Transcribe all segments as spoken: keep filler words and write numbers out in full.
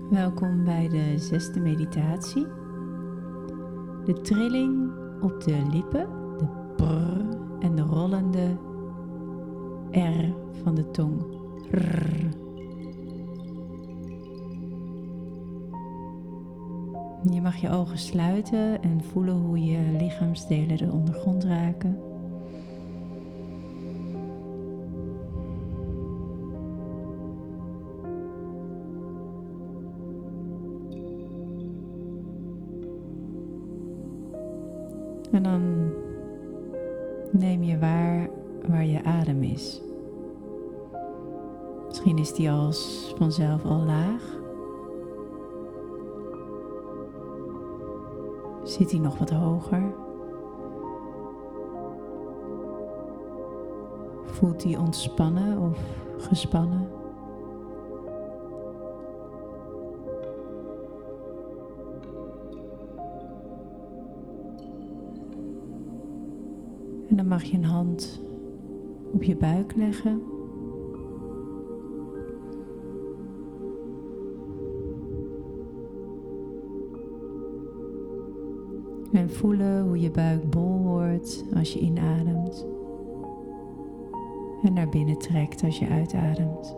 Welkom bij de zesde meditatie. De trilling op de lippen, de brr en de rollende R van de tong. Rrr. Je mag je ogen sluiten en voelen hoe je lichaamsdelen de ondergrond raken. En dan neem je waar waar je adem is. Misschien is die als vanzelf al laag. Zit die nog wat hoger? Voelt die ontspannen of gespannen? En dan mag je een hand op je buik leggen. En voelen hoe je buik bol wordt als je inademt. En naar binnen trekt als je uitademt.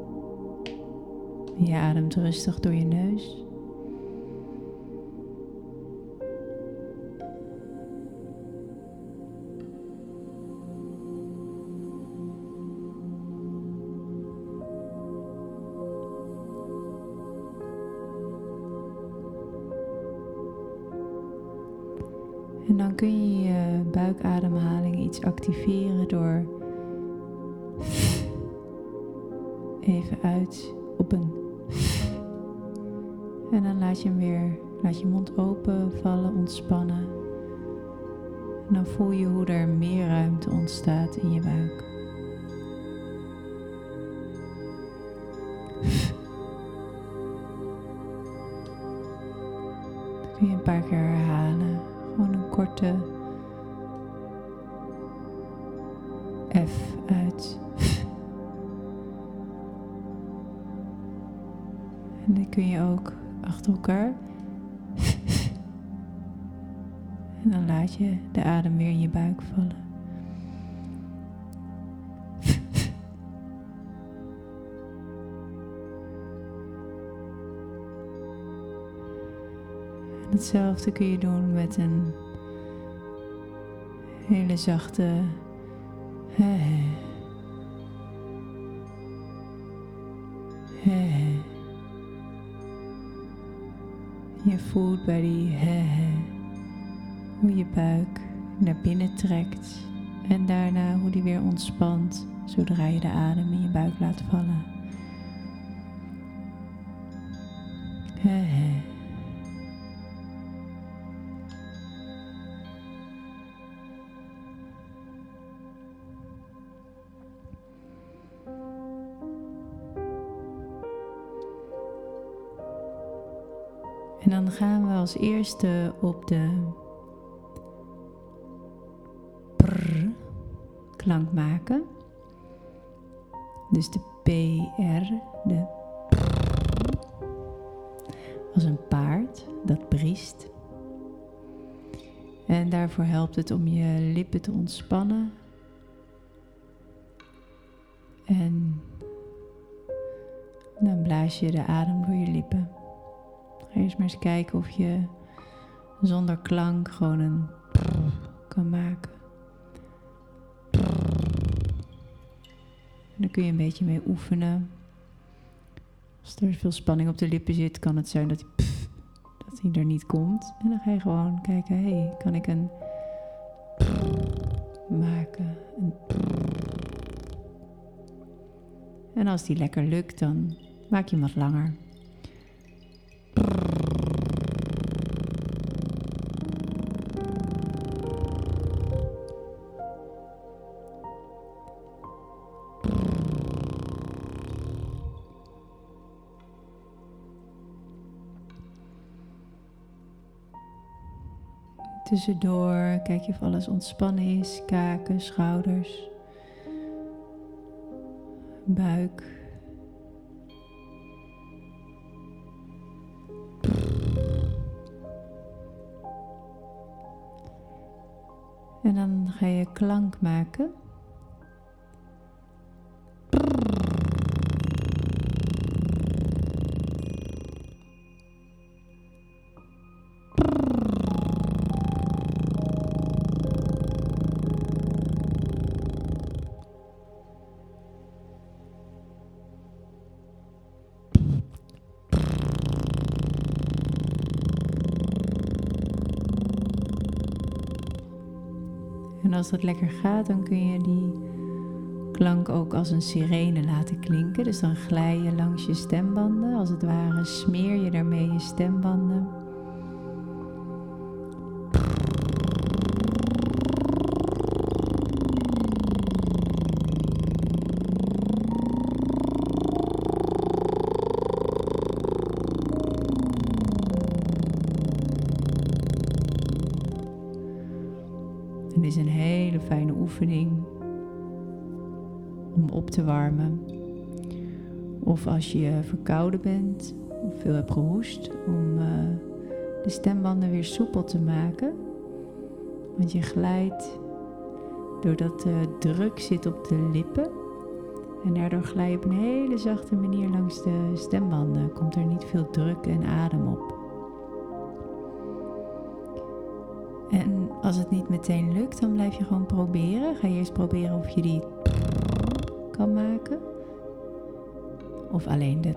Je ademt rustig door je neus. En dan kun je je buikademhaling iets activeren door even uit op een en dan laat je hem weer, laat je mond open vallen, ontspannen. En dan voel je hoe er meer ruimte ontstaat in je buik. Dat kun je een paar keer herhalen. Gewoon een korte F uit. En die kun je ook achter elkaar. En dan laat je de adem weer in je buik vallen. En hetzelfde kun je doen met een hele zachte he he. Je voelt bij die he hoe je buik naar binnen trekt en daarna hoe die weer ontspant zodra je de adem in je buik laat vallen. He. En dan gaan we als eerste op de prr klank maken. Dus de P R, de prr, als een paard dat briest. En daarvoor helpt het om je lippen te ontspannen. En dan blaas je de adem door je lippen. Ga eerst maar eens kijken of je zonder klank gewoon een prr kan maken. Prr. En daar kun je een beetje mee oefenen. Als er veel spanning op de lippen zit, kan het zijn dat hij, pff, dat hij er niet komt. En dan ga je gewoon kijken, hé, hey, kan ik een prr maken? Een prr. En als die lekker lukt, dan maak je hem wat langer. Tussendoor kijk je of alles ontspannen is, kaken, schouders, buik. En dan ga je klank maken. En als dat lekker gaat, dan kun je die klank ook als een sirene laten klinken. Dus dan glij je langs je stembanden. Als het ware smeer je daarmee je stembanden. Het is een hele fijne oefening om op te warmen. Of als je verkouden bent of veel hebt gehoest, om uh, de stembanden weer soepel te maken. Want je glijdt, doordat de druk zit op de lippen. En daardoor glij je op een hele zachte manier langs de stembanden. Komt er niet veel druk en adem op. En als het niet meteen lukt, dan blijf je gewoon proberen. Ga je eerst proberen of je die kan maken. Of alleen de.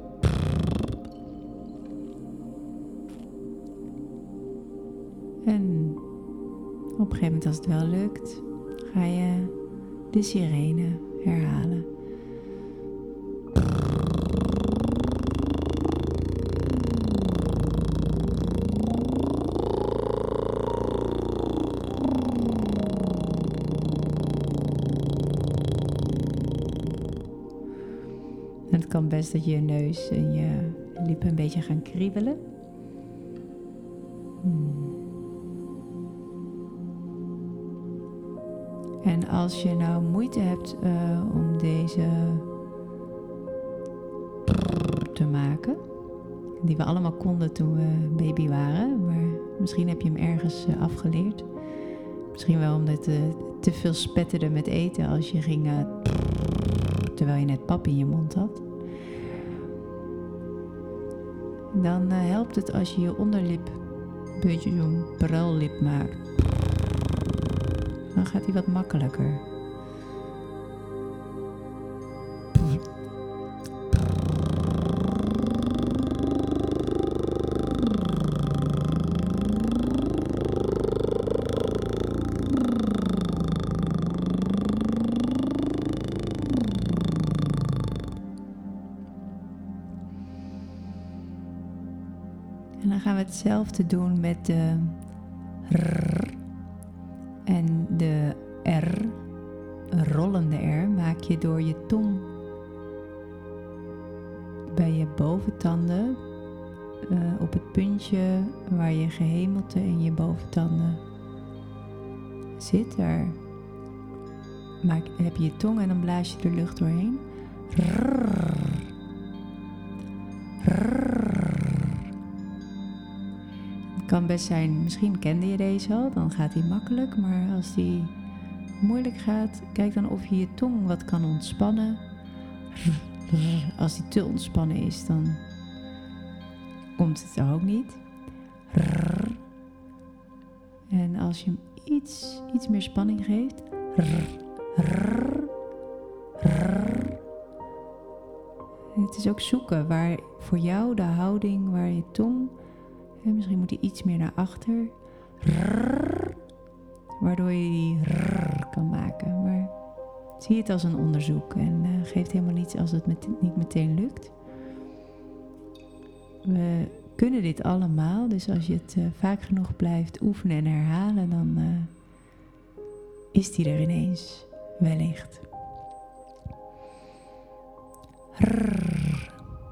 En op een gegeven moment, als het wel lukt, ga je de sirene herhalen. En het kan best dat je neus en je lippen een beetje gaan kriebelen. Hmm. En als je nou moeite hebt uh, om deze te maken, die we allemaal konden toen we baby waren, maar misschien heb je hem ergens uh, afgeleerd. Misschien wel omdat het uh, te veel spetterde met eten als je ging, uh, terwijl je net pap in je mond had. Dan uh, helpt het als je je onderlip een beetje zo'n pruillip maakt. Dan gaat hij wat makkelijker. En dan gaan we hetzelfde doen met de R en de R, een rollende R, maak je door je tong bij je boventanden, uh, op het puntje waar je gehemelte in je boventanden zit. Daar maak, heb je je tong en dan blaas je de lucht doorheen. Rrr. Het kan best zijn, misschien kende je deze al, dan gaat die makkelijk. Maar als die moeilijk gaat, kijk dan of je je tong wat kan ontspannen. Als die te ontspannen is, dan komt het er ook niet. En als je hem iets, iets meer spanning geeft. Het is ook zoeken waar voor jou de houding, waar je tong, en misschien moet hij iets meer naar achter, waardoor je die kan maken. Maar zie het als een onderzoek en uh, geeft helemaal niets als het met, niet meteen lukt. We kunnen dit allemaal, dus als je het uh, vaak genoeg blijft oefenen en herhalen, dan uh, is die er ineens, wellicht. Rrr.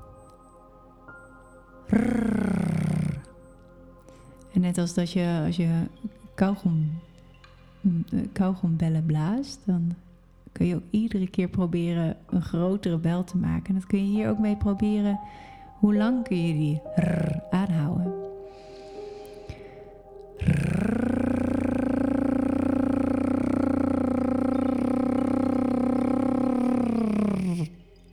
Rrr. En net als dat je, als je kauwgom, kauwgombellen blaast, dan kun je ook iedere keer proberen een grotere bel te maken. En dat kun je hier ook mee proberen. Hoe lang kun je die rrr aanhouden? Rrr.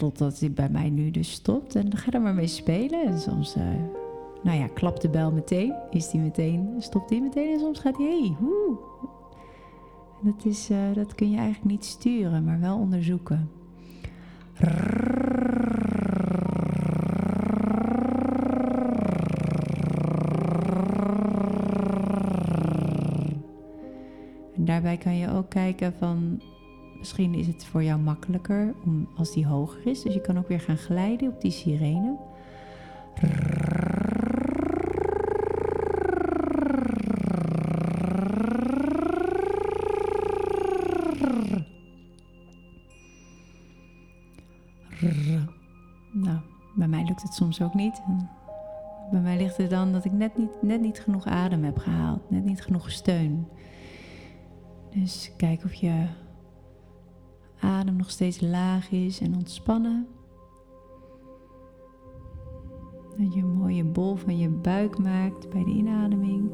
totdat hij bij mij nu dus stopt. En dan ga er maar mee spelen. En soms, uh, nou ja, klapt de bel meteen. Is die meteen, stopt hij meteen. En soms gaat hij, hey, woe. En dat, is, uh, dat kun je eigenlijk niet sturen, maar wel onderzoeken. En daarbij kan je ook kijken van, misschien is het voor jou makkelijker om, als die hoger is. Dus je kan ook weer gaan glijden op die sirene. Nou, bij mij lukt het soms ook niet. Bij mij ligt het dan dat ik net niet, net niet genoeg adem heb gehaald. Net niet genoeg steun. Dus kijk of je adem nog steeds laag is en ontspannen. Dat je een mooie bol van je buik maakt bij de inademing.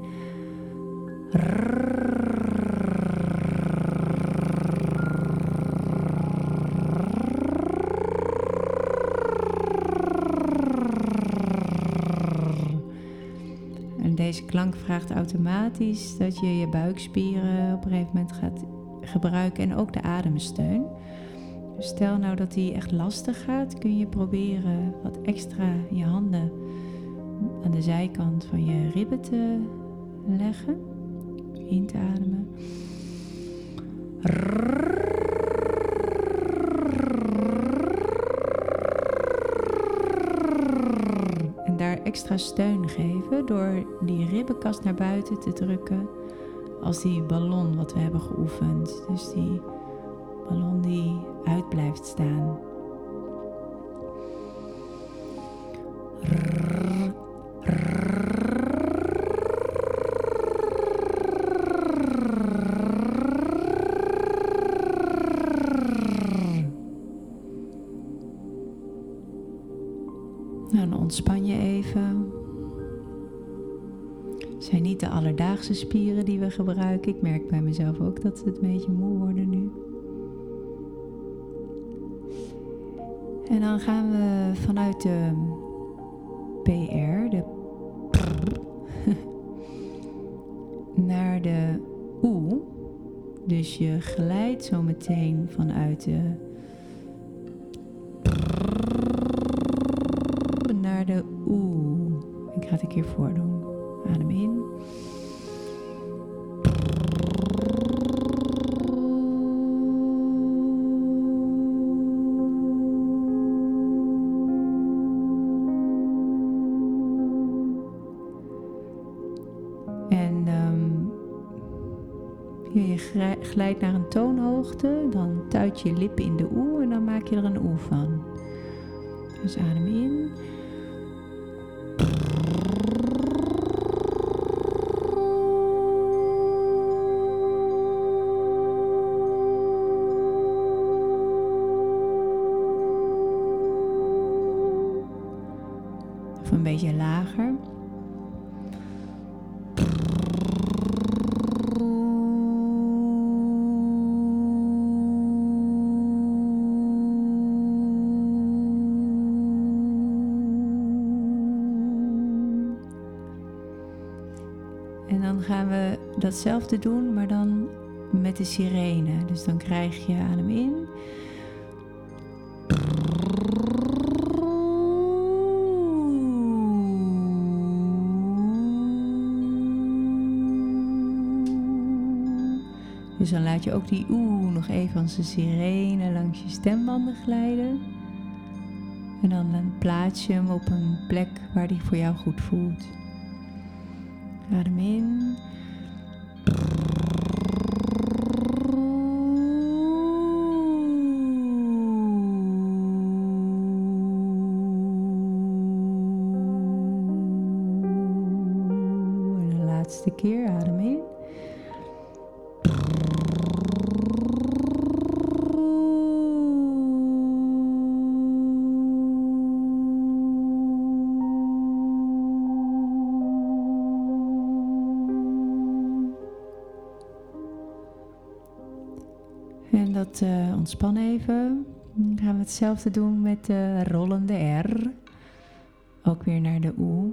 En deze klank vraagt automatisch dat je je buikspieren op een gegeven moment gaat gebruiken en ook de ademsteun. Dus stel nou dat die echt lastig gaat, kun je proberen wat extra je handen aan de zijkant van je ribben te leggen. In te ademen. En daar extra steun geven door die ribbenkast naar buiten te drukken. Als die ballon wat we hebben geoefend. Dus die ballon die uit blijft staan. Nou, dan ontspan je even. Het zijn niet de alledaagse spieren die we gebruiken. Ik merk bij mezelf ook dat ze het een beetje moe worden nu. En dan gaan we vanuit de P R, de naar de O. Dus je glijdt zo meteen vanuit de naar de O. Ik ga het een keer voordoen. Adem in. En um, je glijdt naar een toonhoogte, dan tuit je lippen in de oe en dan maak je er een oe van. Dus adem in. Of een beetje lager. En dan gaan we datzelfde doen, maar dan met de sirene. Dus dan krijg je adem in. Dus dan laat je ook die oeh nog even als een sirene langs je stembanden glijden. En dan plaats je hem op een plek waar die voor jou goed voelt. Adem in. En de laatste keer, adem in. En dat uh, ontspan even. Dan gaan we hetzelfde doen met de rollende R. Ook weer naar de oe.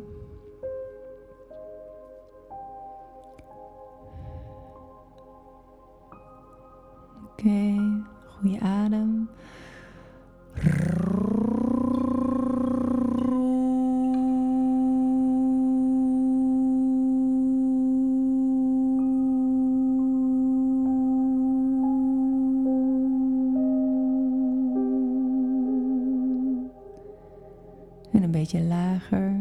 Oké, okay, goede adem. En een beetje lager.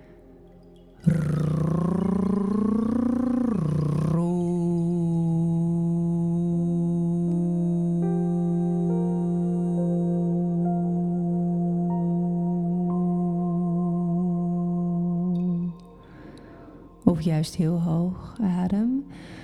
Of juist heel hoog adem.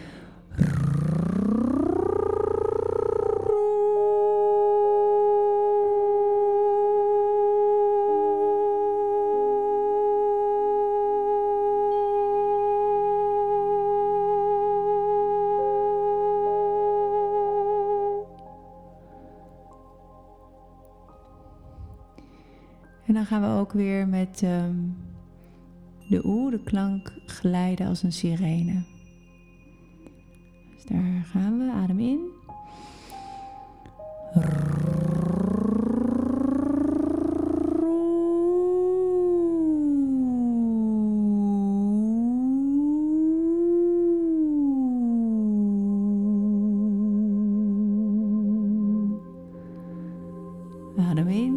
En dan gaan we ook weer met um, de oe, de klank, glijden als een sirene. Dus daar gaan we. Adem in. Adem in.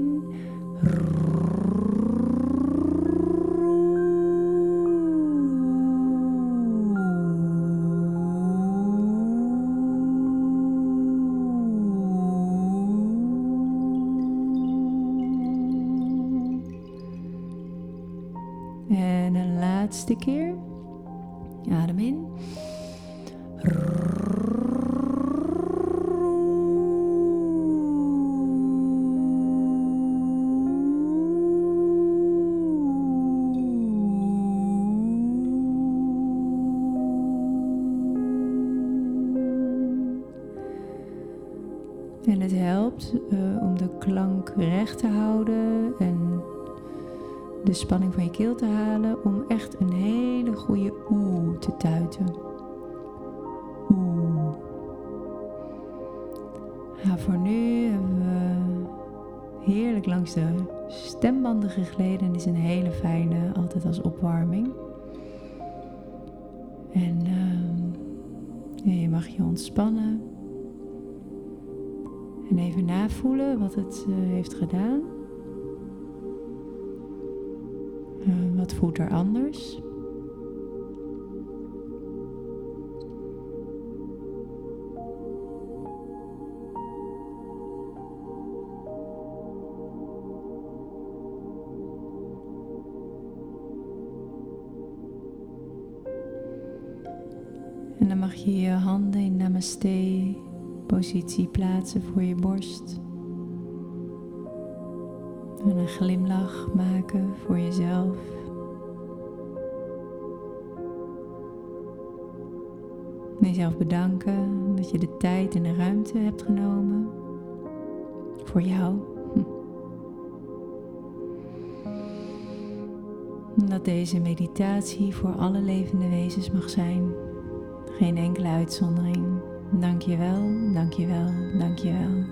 En een laatste keer. Adem in. En het helpt uh, om de klank recht te houden en de spanning van je keel te halen, om echt een hele goede oe te tuiten. Oe. Nou, voor nu hebben we heerlijk langs de stembanden gegleden en is een hele fijne, altijd als opwarming. En uh, ja, je mag je ontspannen. En even navoelen wat het uh, heeft gedaan. Uh, wat voelt er anders? En dan mag je je handen in Namaste positie plaatsen voor je borst. En een glimlach maken voor jezelf. En jezelf bedanken dat je de tijd en de ruimte hebt genomen voor jou. En dat deze meditatie voor alle levende wezens mag zijn. Geen enkele uitzondering. Dank je wel, dank je wel, dank je wel.